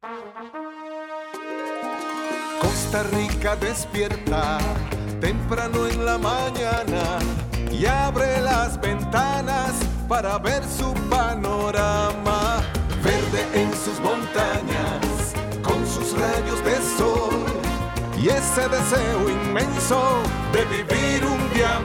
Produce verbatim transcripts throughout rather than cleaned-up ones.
Costa Rica despierta temprano en la mañana y abre las ventanas para ver su panorama. Verde en sus montañas, con sus rayos de sol y ese deseo inmenso de vivir un día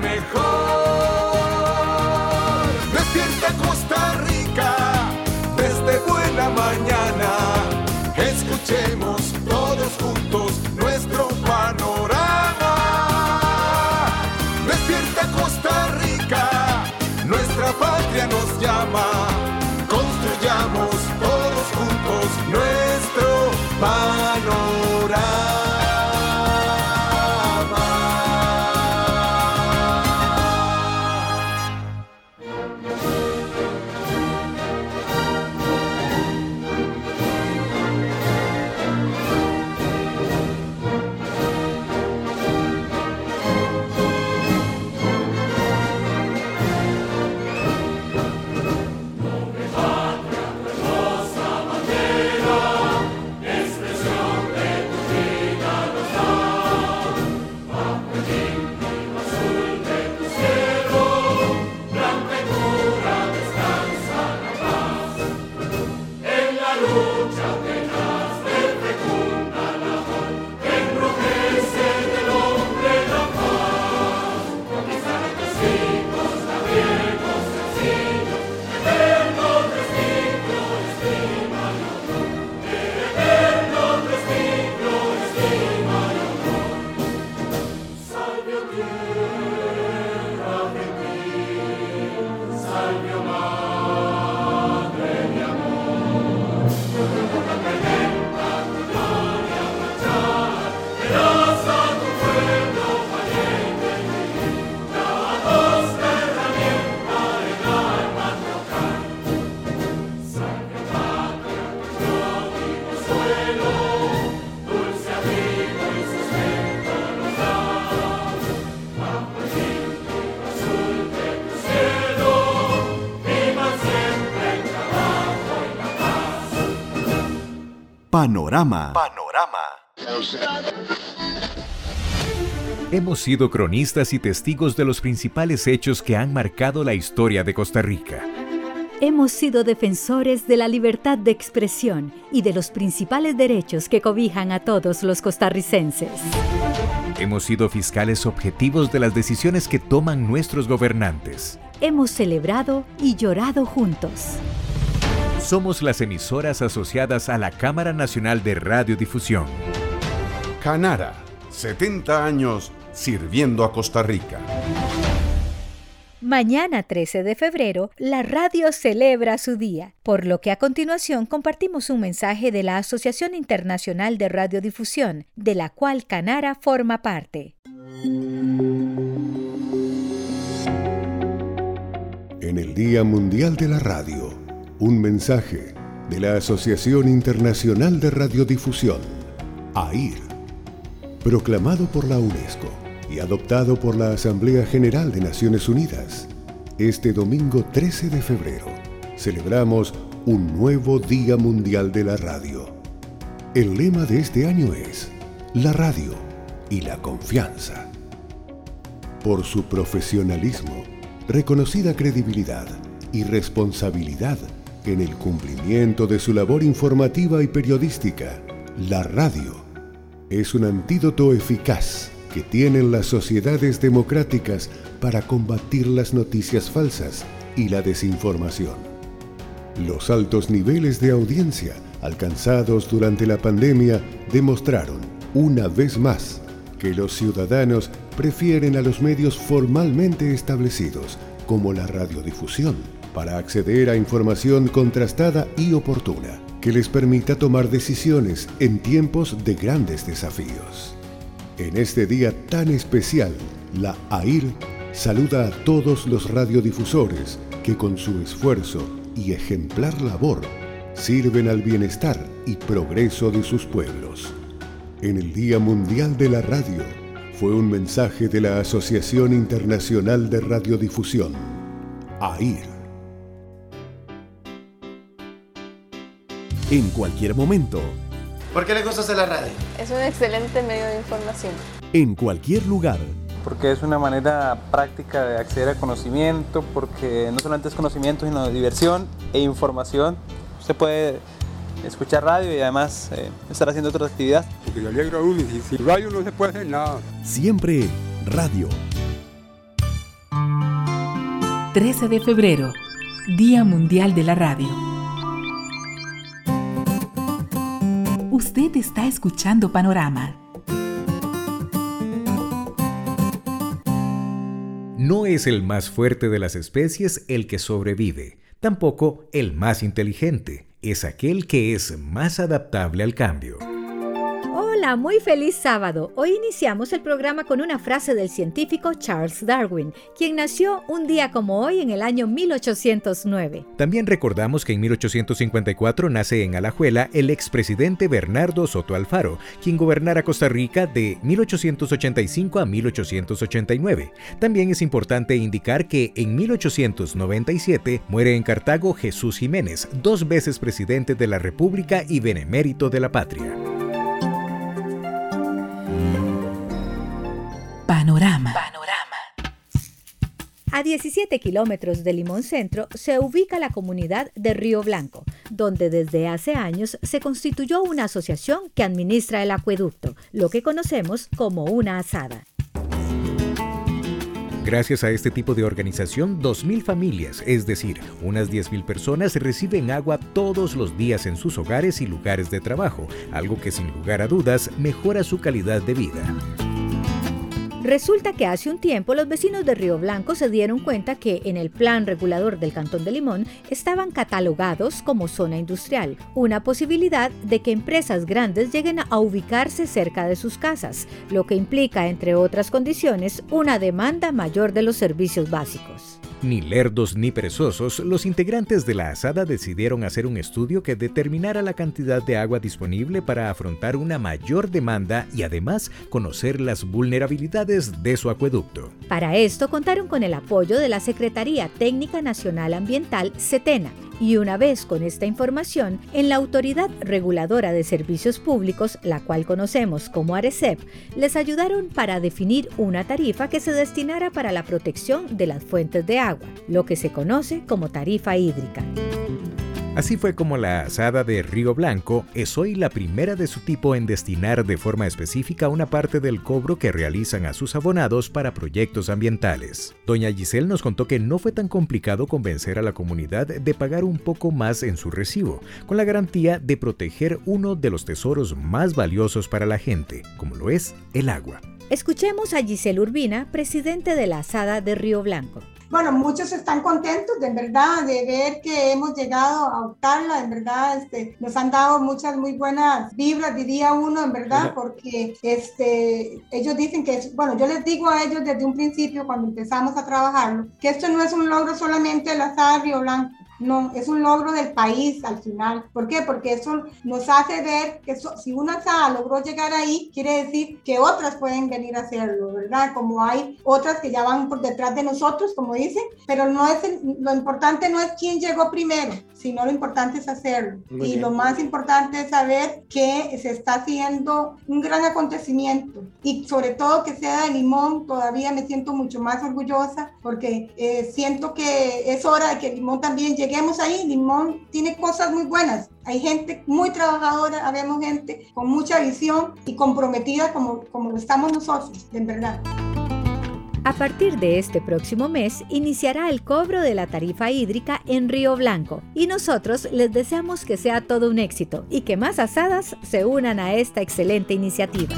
mejor. Despierta Costa Rica desde buena mañana, escuchemos todos juntos nuestro panorama. Despierta Costa Rica, nuestra patria nos llama. Construyamos todos juntos nuestro panorama. Panorama. Panorama. Hemos sido cronistas y testigos de los principales hechos que han marcado la historia de Costa Rica. Hemos sido defensores de la libertad de expresión y de los principales derechos que cobijan a todos los costarricenses. Hemos sido fiscales objetivos de las decisiones que toman nuestros gobernantes. Hemos celebrado y llorado juntos. Somos las emisoras asociadas a la Cámara Nacional de Radiodifusión. Canara, setenta años sirviendo a Costa Rica. Mañana trece de febrero, la radio celebra su día, por lo que a continuación compartimos un mensaje de la Asociación Internacional de Radiodifusión, de la cual Canara forma parte. En el Día Mundial de la Radio, un mensaje de la Asociación Internacional de Radiodifusión, A I R, proclamado por la UNESCO y adoptado por la Asamblea General de Naciones Unidas. Este domingo trece de febrero celebramos un nuevo Día Mundial de la Radio. El lema de este año es la radio y la confianza. Por su profesionalismo, reconocida credibilidad y responsabilidad en el cumplimiento de su labor informativa y periodística, la radio es un antídoto eficaz que tienen las sociedades democráticas para combatir las noticias falsas y la desinformación. Los altos niveles de audiencia alcanzados durante la pandemia demostraron, una vez más, que los ciudadanos prefieren a los medios formalmente establecidos, como la radiodifusión, para acceder a información contrastada y oportuna, que les permita tomar decisiones en tiempos de grandes desafíos. En este día tan especial, la A I R saluda a todos los radiodifusores que con su esfuerzo y ejemplar labor sirven al bienestar y progreso de sus pueblos. En el Día Mundial de la Radio, fue un mensaje de la Asociación Internacional de Radiodifusión, A I R. En cualquier momento, ¿Por qué le gusta hacer la radio? Es un excelente medio de información. En cualquier lugar. Porque es una manera práctica de acceder a conocimiento, porque no solamente es conocimiento, sino diversión e información. Usted puede escuchar radio y además eh, estar haciendo otras actividades. Porque yo alegro a uno y sin radio no se puede hacer nada. Siempre radio. trece de febrero, Día Mundial de la Radio. Usted está escuchando Panorama. No es el más fuerte de las especies el que sobrevive, tampoco el más inteligente, es aquel que es más adaptable al cambio. Hola, muy feliz sábado. Hoy iniciamos el programa con una frase del científico Charles Darwin, quien nació un día como hoy en el año mil ochocientos nueve. También recordamos que en mil ochocientos cincuenta y cuatro nace en Alajuela el expresidente Bernardo Soto Alfaro, quien gobernara Costa Rica de mil ochocientos ochenta y cinco a mil ochocientos ochenta y nueve. También es importante indicar que en mil ochocientos noventa y siete muere en Cartago Jesús Jiménez, dos veces presidente de la República y benemérito de la patria. Panorama. Panorama. A diecisiete kilómetros de Limón Centro se ubica la comunidad de Río Blanco, donde desde hace años se constituyó una asociación que administra el acueducto, lo que conocemos como una asada. Gracias a este tipo de organización, dos mil familias, es decir, unas diez mil personas, reciben agua todos los días en sus hogares y lugares de trabajo, algo que sin lugar a dudas mejora su calidad de vida. Resulta que hace un tiempo los vecinos de Río Blanco se dieron cuenta que en el plan regulador del Cantón de Limón estaban catalogados como zona industrial, una posibilidad de que empresas grandes lleguen a ubicarse cerca de sus casas, lo que implica, entre otras condiciones, una demanda mayor de los servicios básicos. Ni lerdos ni perezosos, los integrantes de la asada decidieron hacer un estudio que determinara la cantidad de agua disponible para afrontar una mayor demanda y además conocer las vulnerabilidades de su acueducto. Para esto contaron con el apoyo de la Secretaría Técnica Nacional Ambiental, SETENA, y una vez con esta información, en la Autoridad Reguladora de Servicios Públicos, la cual conocemos como ARECEP, les ayudaron para definir una tarifa que se destinara para la protección de las fuentes de agua, lo que se conoce como tarifa hídrica. Así fue como la asada de Río Blanco es hoy la primera de su tipo en destinar de forma específica una parte del cobro que realizan a sus abonados para proyectos ambientales. Doña Giselle nos contó que no fue tan complicado convencer a la comunidad de pagar un poco más en su recibo, con la garantía de proteger uno de los tesoros más valiosos para la gente, como lo es el agua. Escuchemos a Giselle Urbina, presidente de la asada de Río Blanco. Bueno, muchos están contentos, de en verdad, de ver que hemos llegado a optarla, en verdad, este, nos han dado muchas muy buenas vibras, diría uno, en verdad, porque este, ellos dicen que, es, bueno, yo les digo a ellos desde un principio, cuando empezamos a trabajarlo, que esto no es un logro solamente de la asada de Río Blanco. No, es un logro del país al final. ¿Por qué? Porque eso nos hace ver que eso, si una asada logró llegar ahí, quiere decir que otras pueden venir a hacerlo, ¿verdad? Como hay otras que ya van por detrás de nosotros, como dicen, pero no es el, lo importante no es quién llegó primero, sino lo importante es hacerlo. Muy y bien. Lo más importante es saber que se está haciendo un gran acontecimiento y sobre todo que sea de Limón. Todavía me siento mucho más orgullosa porque eh, siento que es hora de que Limón también llegue. Lleguemos ahí. Limón tiene cosas muy buenas. Hay gente muy trabajadora, habemos gente con mucha visión y comprometida como, como lo estamos nosotros, de verdad. A partir de este próximo mes iniciará el cobro de la tarifa hídrica en Río Blanco y nosotros les deseamos que sea todo un éxito y que más asadas se unan a esta excelente iniciativa.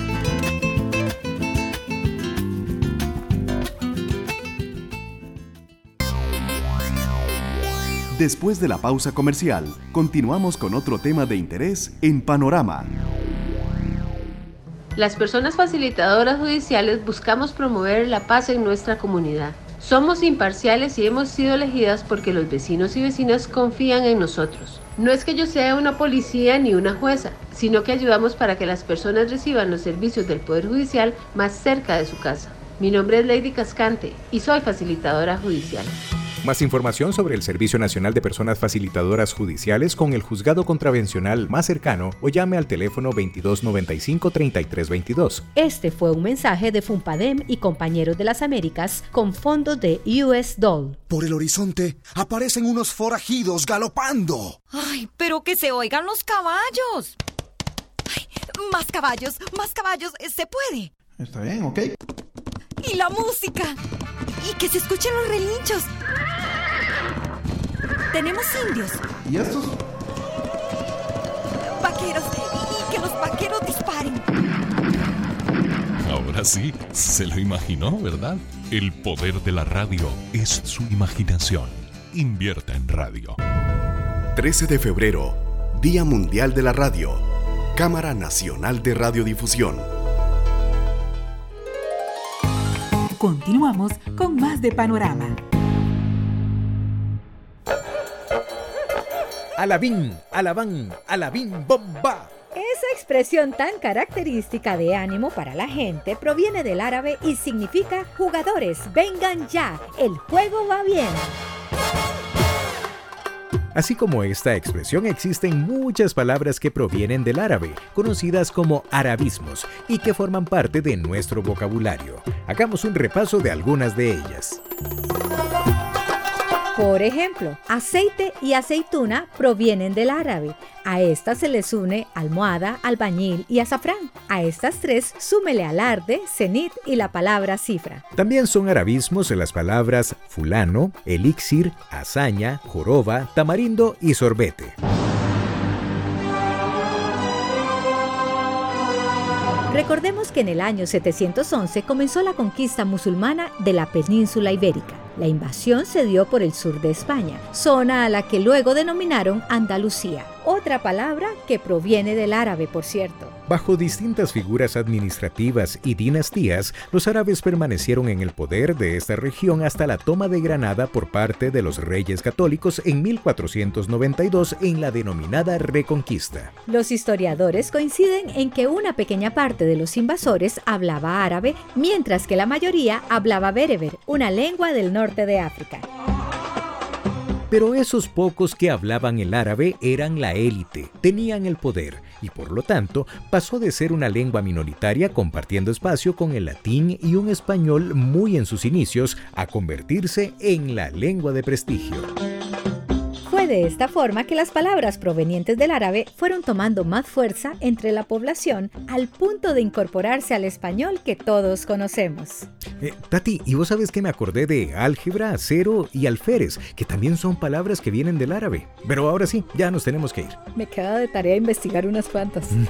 Después de la pausa comercial, continuamos con otro tema de interés en Panorama. Las personas facilitadoras judiciales buscamos promover la paz en nuestra comunidad. Somos imparciales y hemos sido elegidas porque los vecinos y vecinas confían en nosotros. No es que yo sea una policía ni una jueza, sino que ayudamos para que las personas reciban los servicios del Poder Judicial más cerca de su casa. Mi nombre es Lady Cascante y soy facilitadora judicial. Más información sobre el Servicio Nacional de Personas Facilitadoras Judiciales con el juzgado contravencional más cercano o llame al teléfono veintidós noventa y cinco, treinta y tres veintidós. Este fue un mensaje de FUNPADEM y Compañeros de las Américas con fondos de U S D O L. Por el horizonte aparecen unos forajidos galopando. ¡Ay, pero que se oigan los caballos! ¡Ay, más caballos, más caballos! ¡Se puede! Está bien, ok. ¡Y la música! ¡Y que se escuchen los relinchos! Tenemos indios. ¿Y estos? Vaqueros. Y que los vaqueros disparen. Ahora sí, se lo imaginó, ¿verdad? El poder de la radio es su imaginación. Invierta en radio. trece de febrero, Día Mundial de la Radio. Cámara Nacional de Radiodifusión. Continuamos con más de Panorama. Alabín, alabán, alabín, bomba. Esa expresión tan característica de ánimo para la gente proviene del árabe y significa jugadores, vengan ya, el juego va bien. Así como esta expresión, existen muchas palabras que provienen del árabe, conocidas como arabismos, y que forman parte de nuestro vocabulario. Hagamos un repaso de algunas de ellas. Por ejemplo, aceite y aceituna provienen del árabe. A estas se les une almohada, albañil y azafrán. A estas tres súmele alarde, cenit y la palabra cifra. También son arabismos las palabras fulano, elixir, hazaña, joroba, tamarindo y sorbete. Recordemos que en el año setecientos once comenzó la conquista musulmana de la península ibérica. La invasión se dio por el sur de España, zona a la que luego denominaron Andalucía, otra palabra que proviene del árabe, por cierto. Bajo distintas figuras administrativas y dinastías, los árabes permanecieron en el poder de esta región hasta la toma de Granada por parte de los reyes católicos en mil cuatrocientos noventa y dos en la denominada Reconquista. Los historiadores coinciden en que una pequeña parte de los invasores hablaba árabe, mientras que la mayoría hablaba bereber, una lengua del norte de África. Pero esos pocos que hablaban el árabe eran la élite, tenían el poder y por lo tanto pasó de ser una lengua minoritaria compartiendo espacio con el latín y un español muy en sus inicios a convertirse en la lengua de prestigio. Fue de esta forma que las palabras provenientes del árabe fueron tomando más fuerza entre la población al punto de incorporarse al español que todos conocemos. Eh, Tati, ¿y vos sabes que me acordé de álgebra, cero y alférez, que también son palabras que vienen del árabe? Pero ahora sí, ya nos tenemos que ir. Me queda de tarea investigar unas cuantas. Mm.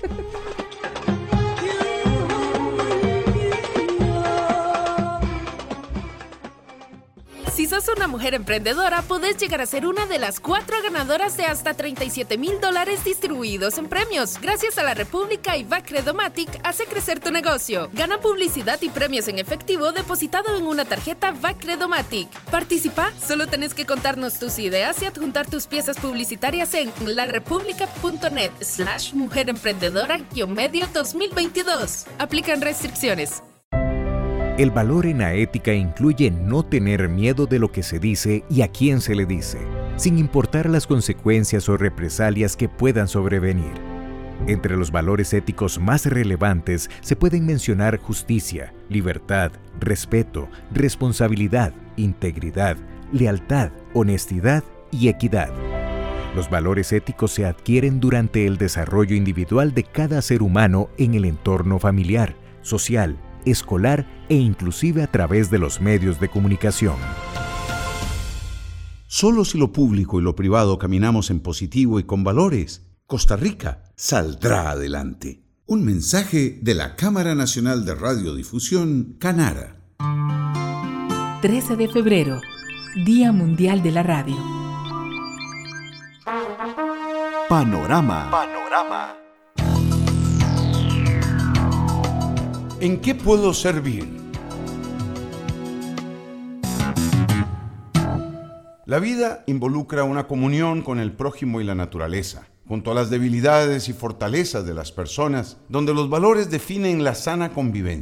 Si sos una mujer emprendedora, podés llegar a ser una de las cuatro ganadoras de hasta treinta y siete mil dólares distribuidos en premios. Gracias a la República y Bacredomatic, hace crecer tu negocio. Gana publicidad y premios en efectivo depositado en una tarjeta Bacredomatic. Participa, solo tenés que contarnos tus ideas y adjuntar tus piezas publicitarias en larepublica.net slash mujer emprendedora guión medio dos mil veintidós. Aplican restricciones. El valor en la ética incluye no tener miedo de lo que se dice y a quién se le dice, sin importar las consecuencias o represalias que puedan sobrevenir. Entre los valores éticos más relevantes se pueden mencionar justicia, libertad, respeto, responsabilidad, integridad, lealtad, honestidad y equidad. Los valores éticos se adquieren durante el desarrollo individual de cada ser humano en el entorno familiar, social, escolar e inclusive a través de los medios de comunicación. Solo si lo público y lo privado caminamos en positivo y con valores, Costa Rica saldrá adelante. Un mensaje de la Cámara Nacional de Radiodifusión, Canara. trece de febrero, Día Mundial de la Radio. Panorama. Panorama. ¿En qué puedo servir? La vida involucra una comunión con el prójimo y la naturaleza, junto a las debilidades y fortalezas de las personas, donde los valores definen la sana convivencia.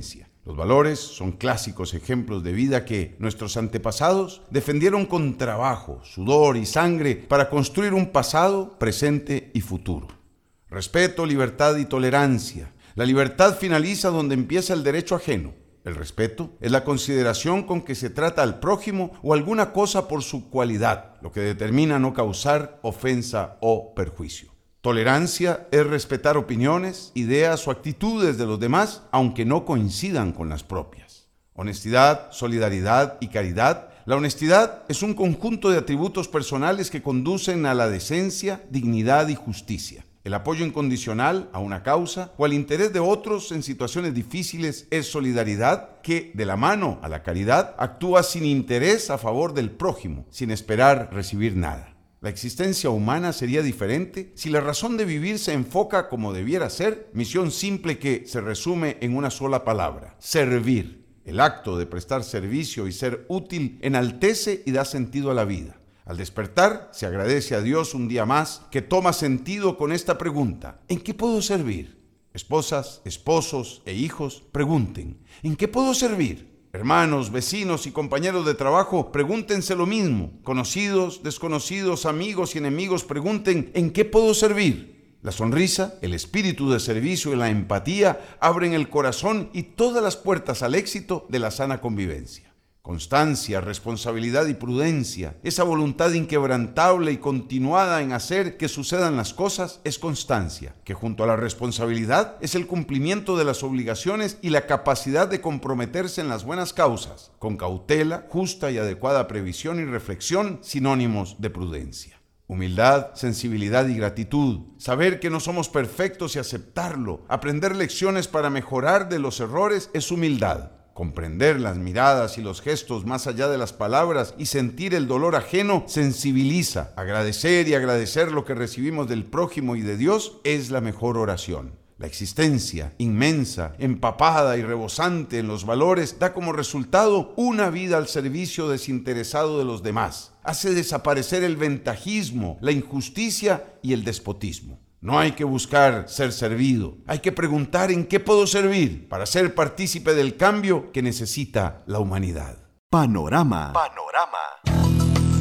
Los valores son clásicos ejemplos de vida que nuestros antepasados defendieron con trabajo, sudor y sangre para construir un pasado, presente y futuro. Respeto, libertad y tolerancia. La libertad finaliza donde empieza el derecho ajeno. El respeto es la consideración con que se trata al prójimo o alguna cosa por su cualidad, lo que determina no causar ofensa o perjuicio. Tolerancia es respetar opiniones, ideas o actitudes de los demás, aunque no coincidan con las propias. Honestidad, solidaridad y caridad. La honestidad es un conjunto de atributos personales que conducen a la decencia, dignidad y justicia. El apoyo incondicional a una causa o al interés de otros en situaciones difíciles es solidaridad que, de la mano a la caridad, actúa sin interés a favor del prójimo, sin esperar recibir nada. La existencia humana sería diferente si la razón de vivir se enfoca como debiera ser, misión simple que se resume en una sola palabra: servir. El acto de prestar servicio y ser útil enaltece y da sentido a la vida. Al despertar, se agradece a Dios un día más que toma sentido con esta pregunta: ¿en qué puedo servir? Esposas, esposos e hijos, pregunten: ¿en qué puedo servir? Hermanos, vecinos y compañeros de trabajo, pregúntense lo mismo. Conocidos, desconocidos, amigos y enemigos, pregunten: ¿en qué puedo servir? La sonrisa, el espíritu de servicio y la empatía abren el corazón y todas las puertas al éxito de la sana convivencia. Constancia, responsabilidad y prudencia, esa voluntad inquebrantable y continuada en hacer que sucedan las cosas, es constancia, que junto a la responsabilidad es el cumplimiento de las obligaciones y la capacidad de comprometerse en las buenas causas, con cautela, justa y adecuada previsión y reflexión, sinónimos de prudencia. Humildad, sensibilidad y gratitud, saber que no somos perfectos y aceptarlo, aprender lecciones para mejorar de los errores es humildad. Comprender las miradas y los gestos más allá de las palabras y sentir el dolor ajeno sensibiliza. Agradecer y agradecer lo que recibimos del prójimo y de Dios es la mejor oración. La existencia inmensa, empapada y rebosante en los valores da como resultado una vida al servicio desinteresado de los demás. Hace desaparecer el ventajismo, la injusticia y el despotismo. No hay que buscar ser servido, hay que preguntar en qué puedo servir para ser partícipe del cambio que necesita la humanidad. Panorama. Panorama.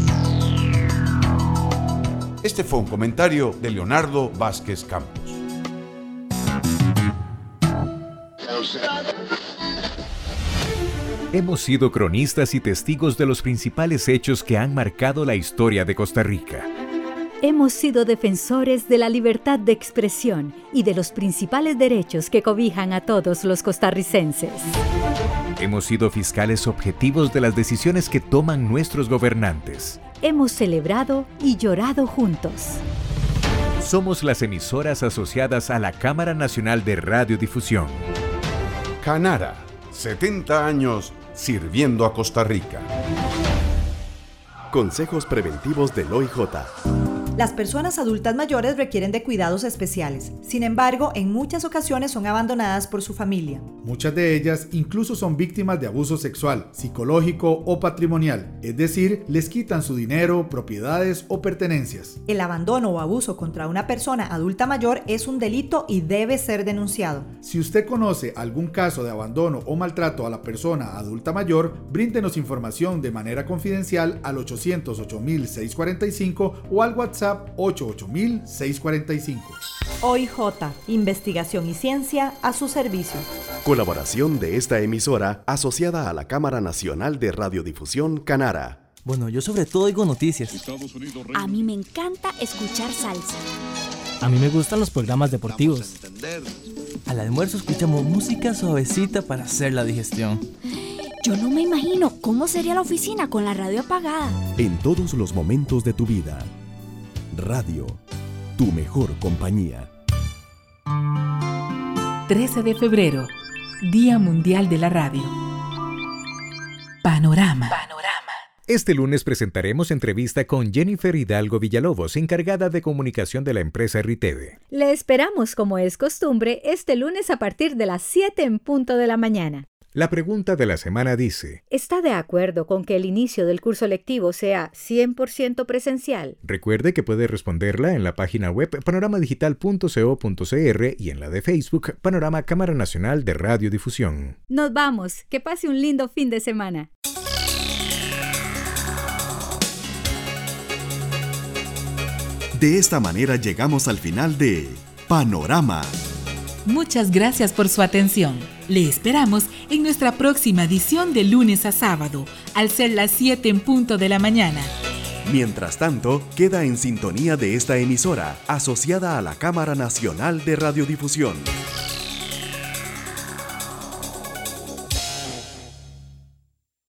Este fue un comentario de Leonardo Vázquez Campos. Hemos sido cronistas y testigos de los principales hechos que han marcado la historia de Costa Rica. Hemos sido defensores de la libertad de expresión y de los principales derechos que cobijan a todos los costarricenses. Hemos sido fiscales objetivos de las decisiones que toman nuestros gobernantes. Hemos celebrado y llorado juntos. Somos las emisoras asociadas a la Cámara Nacional de Radiodifusión. Canara, setenta años sirviendo a Costa Rica. Consejos preventivos del O I J. Las personas adultas mayores requieren de cuidados especiales. Sin embargo, en muchas ocasiones son abandonadas por su familia. Muchas de ellas incluso son víctimas de abuso sexual, psicológico o patrimonial, es decir, les quitan su dinero, propiedades o pertenencias. El abandono o abuso contra una persona adulta mayor es un delito y debe ser denunciado. Si usted conoce algún caso de abandono o maltrato a la persona adulta mayor, bríndenos información de manera confidencial al ochocientos ocho mil seiscientos cuarenta y cinco o al WhatsApp ocho ocho mil seiscientos cuarenta y cinco. O I J, investigación y ciencia a su servicio. Colaboración de esta emisora asociada a la Cámara Nacional de Radiodifusión Canara. Bueno, yo sobre todo oigo noticias. A mí me encanta escuchar salsa. A mí me gustan los programas deportivos. Al almuerzo escuchamos música suavecita para hacer la digestión. Yo no me imagino cómo sería la oficina con la radio apagada. En todos los momentos de tu vida. Radio, tu mejor compañía. trece de febrero, Día Mundial de la Radio. Panorama. Panorama. Este lunes presentaremos entrevista con Jennifer Hidalgo Villalobos, encargada de comunicación de la empresa Riteve. Le esperamos, como es costumbre, este lunes a partir de las siete en punto de la mañana. La pregunta de la semana dice: ¿está de acuerdo con que el inicio del curso lectivo sea cien por ciento presencial? Recuerde que puede responderla en la página web panorama digital punto co punto cr y en la de Facebook Panorama Cámara Nacional de Radiodifusión. Nos vamos. Que pase un lindo fin de semana. De esta manera llegamos al final de Panorama. Muchas gracias por su atención. Le esperamos en nuestra próxima edición de lunes a sábado, al ser las siete en punto de la mañana. Mientras tanto, queda en sintonía de esta emisora, asociada a la Cámara Nacional de Radiodifusión.